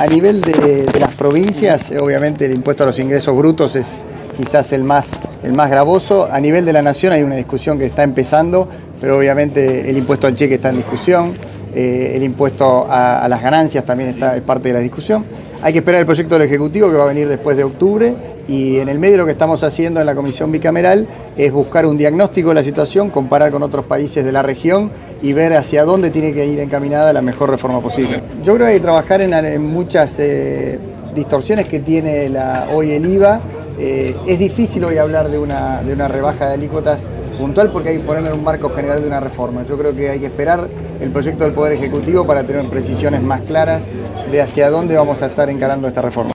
A nivel de las provincias, obviamente el impuesto a los ingresos brutos es quizás el más gravoso. A nivel de la nación hay una discusión que está empezando, pero obviamente el impuesto al cheque está en discusión, el impuesto a las ganancias también es parte de la discusión. Hay que esperar el proyecto del Ejecutivo que va a venir después de octubre, y en el medio lo que estamos haciendo en la Comisión Bicameral es buscar un diagnóstico de la situación, comparar con otros países de la región y ver hacia dónde tiene que ir encaminada la mejor reforma posible. Yo creo que hay que trabajar en muchas distorsiones que tiene hoy el IVA. Es difícil hoy hablar de una rebaja de alícuotas puntual porque hay que ponerlo en un marco general de una reforma. Yo creo que hay que esperar el proyecto del Poder Ejecutivo para tener precisiones más claras de hacia dónde vamos a estar encarando esta reforma.